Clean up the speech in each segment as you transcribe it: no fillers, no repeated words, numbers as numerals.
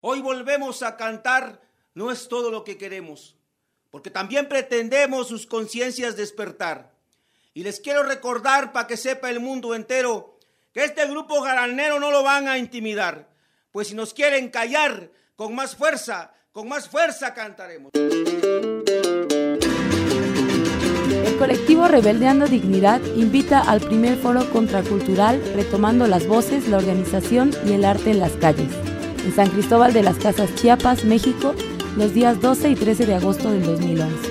Hoy volvemos a cantar No es todo lo que queremos, porque también pretendemos sus conciencias despertar. Y les quiero recordar para que sepa el mundo entero que este grupo garanero no lo van a intimidar, pues si nos quieren callar, con más fuerza cantaremos. El colectivo Rebeldeando Dignidad invita al primer foro contracultural Retomando las Voces, la Organización y el Arte en las Calles, en San Cristóbal de las Casas, Chiapas, México, los días 12 y 13 de agosto del 2011.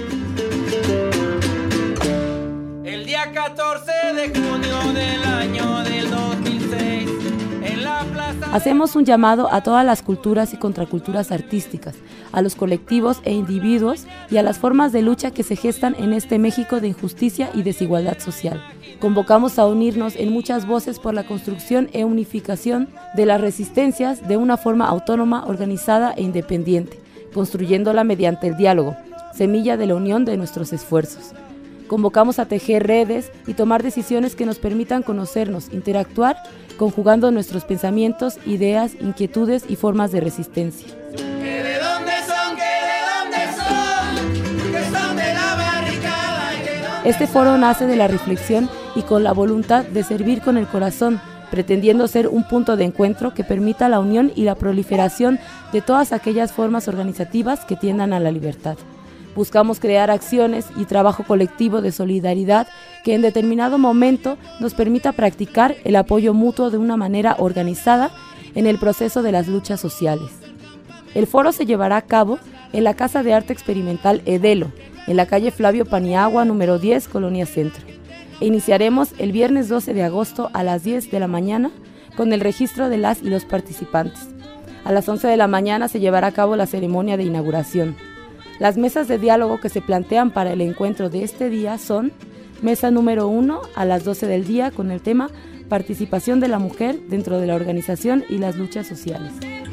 El día 14 de junio del año del 2006, en la plaza... Hacemos un llamado a todas las culturas y contraculturas artísticas, a los colectivos e individuos y a las formas de lucha que se gestan en este México de injusticia y desigualdad social. Convocamos a unirnos en muchas voces por la construcción e unificación de las resistencias de una forma autónoma, organizada e independiente, construyéndola mediante el diálogo, semilla de la unión de nuestros esfuerzos. Convocamos a tejer redes y tomar decisiones que nos permitan conocernos, interactuar, conjugando nuestros pensamientos, ideas, inquietudes y formas de resistencia. Este foro nace de la reflexión y con la voluntad de servir con el corazón, pretendiendo ser un punto de encuentro que permita la unión y la proliferación de todas aquellas formas organizativas que tiendan a la libertad. Buscamos crear acciones y trabajo colectivo de solidaridad que en determinado momento nos permita practicar el apoyo mutuo de una manera organizada en el proceso de las luchas sociales. El foro se llevará a cabo en la Casa de Arte Experimental Edelo, en la calle Flavio Paniagua, número 10, Colonia Centro. Iniciaremos el viernes 12 de agosto a las 10 de la mañana con el registro de las y los participantes. A las 11 de la mañana se llevará a cabo la ceremonia de inauguración. Las mesas de diálogo que se plantean para el encuentro de este día son: mesa número 1 a las 12 del día con el tema Participación de la mujer dentro de la organización y las luchas sociales.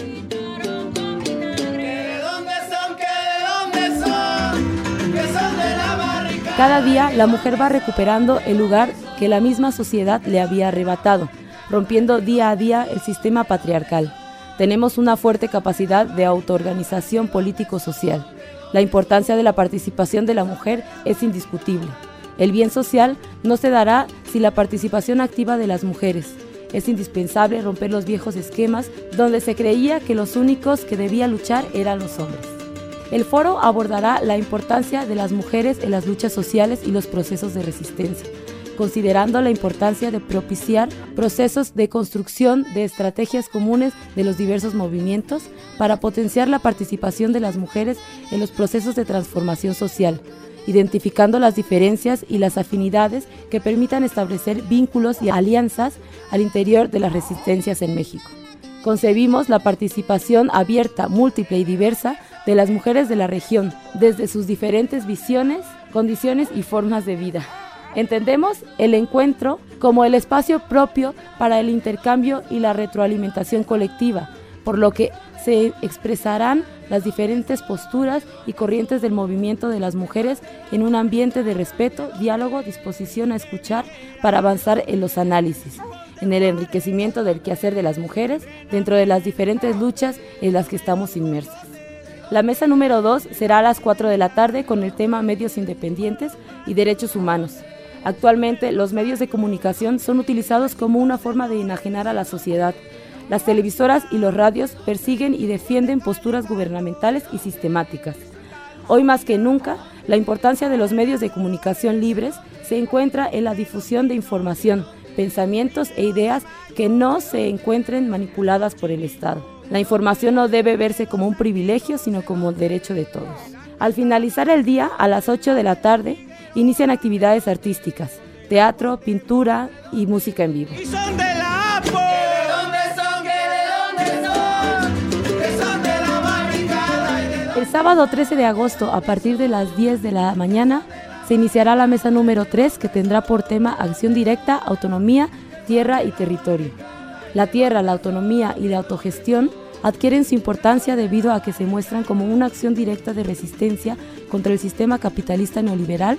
Cada día la mujer va recuperando el lugar que la misma sociedad le había arrebatado, rompiendo día a día el sistema patriarcal. Tenemos una fuerte capacidad de autoorganización político-social. La importancia de la participación de la mujer es indiscutible. El bien social no se dará sin la participación activa de las mujeres. Es indispensable romper los viejos esquemas donde se creía que los únicos que debían luchar eran los hombres. El foro abordará la importancia de las mujeres en las luchas sociales y los procesos de resistencia, considerando la importancia de propiciar procesos de construcción de estrategias comunes de los diversos movimientos para potenciar la participación de las mujeres en los procesos de transformación social, identificando las diferencias y las afinidades que permitan establecer vínculos y alianzas al interior de las resistencias en México. Concebimos la participación abierta, múltiple y diversa de las mujeres de la región, desde sus diferentes visiones, condiciones y formas de vida. Entendemos el encuentro como el espacio propio para el intercambio y la retroalimentación colectiva, por lo que se expresarán las diferentes posturas y corrientes del movimiento de las mujeres en un ambiente de respeto, diálogo, disposición a escuchar para avanzar en los análisis, en el enriquecimiento del quehacer de las mujeres dentro de las diferentes luchas en las que estamos inmersas. La mesa número 2 será a las 4 de la tarde con el tema Medios Independientes y Derechos Humanos. Actualmente, los medios de comunicación son utilizados como una forma de enajenar a la sociedad. Las televisoras y los radios persiguen y defienden posturas gubernamentales y sistemáticas. Hoy más que nunca, la importancia de los medios de comunicación libres se encuentra en la difusión de información, pensamientos e ideas que no se encuentren manipuladas por el Estado. La información no debe verse como un privilegio, sino como derecho de todos. Al finalizar el día, a las 8 de la tarde, inician actividades artísticas, teatro, pintura y música en vivo. El sábado 13 de agosto, a partir de las 10 de la mañana, se iniciará la mesa número 3, que tendrá por tema Acción Directa, Autonomía, Tierra y Territorio. La tierra, la autonomía y la autogestión adquieren su importancia debido a que se muestran como una acción directa de resistencia contra el sistema capitalista neoliberal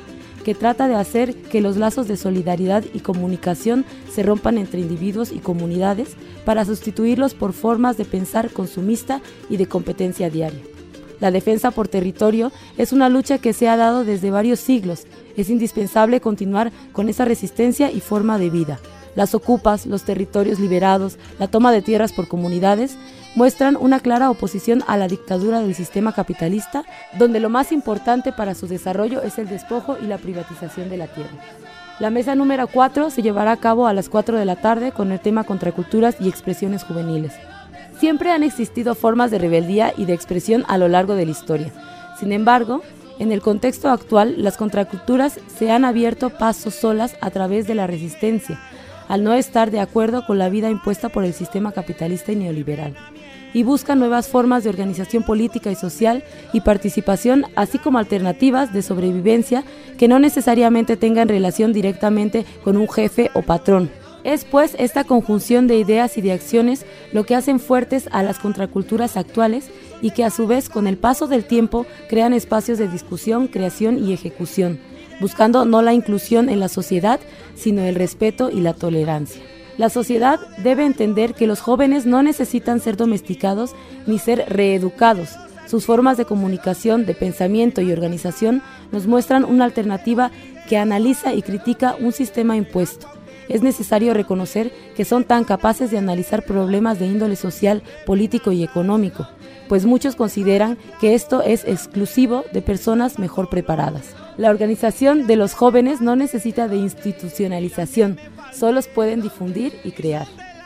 que trata de hacer que los lazos de solidaridad y comunicación se rompan entre individuos y comunidades para sustituirlos por formas de pensar consumista y de competencia diaria. La defensa por territorio es una lucha que se ha dado desde varios siglos. Es indispensable continuar con esa resistencia y forma de vida. Las ocupas, los territorios liberados, la toma de tierras por comunidades muestran una clara oposición a la dictadura del sistema capitalista, donde lo más importante para su desarrollo es el despojo y la privatización de la tierra. La mesa número 4 se llevará a cabo a las 4 de la tarde con el tema Contraculturas y expresiones juveniles. Siempre han existido formas de rebeldía y de expresión a lo largo de la historia. Sin embargo, en el contexto actual, las contraculturas se han abierto paso solas a través de la resistencia, al no estar de acuerdo con la vida impuesta por el sistema capitalista y neoliberal, y buscan nuevas formas de organización política y social y participación, así como alternativas de sobrevivencia que no necesariamente tengan relación directamente con un jefe o patrón. Es pues esta conjunción de ideas y de acciones lo que hacen fuertes a las contraculturas actuales y que a su vez con el paso del tiempo crean espacios de discusión, creación y ejecución, buscando no la inclusión en la sociedad, sino el respeto y la tolerancia. La sociedad debe entender que los jóvenes no necesitan ser domesticados ni ser reeducados. Sus formas de comunicación, de pensamiento y organización nos muestran una alternativa que analiza y critica un sistema impuesto. Es necesario reconocer que son tan capaces de analizar problemas de índole social, político y económico, pues muchos consideran que esto es exclusivo de personas mejor preparadas. La organización de los jóvenes no necesita de institucionalización, solos pueden difundir y crear.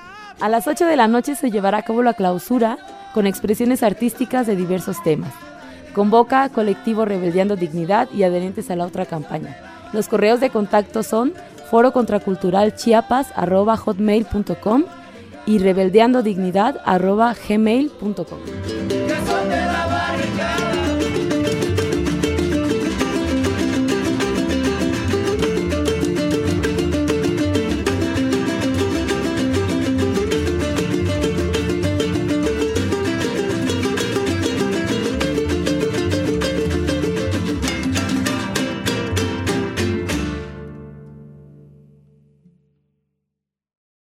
A las 8 de la noche se llevará a cabo la clausura con expresiones artísticas de diversos temas. Convoca a colectivo Rebeldeando Dignidad y adherentes a la otra campaña. Los correos de contacto son forocontraculturalchiapas@hotmail.com y rebeldeandodignidad@gmail.com.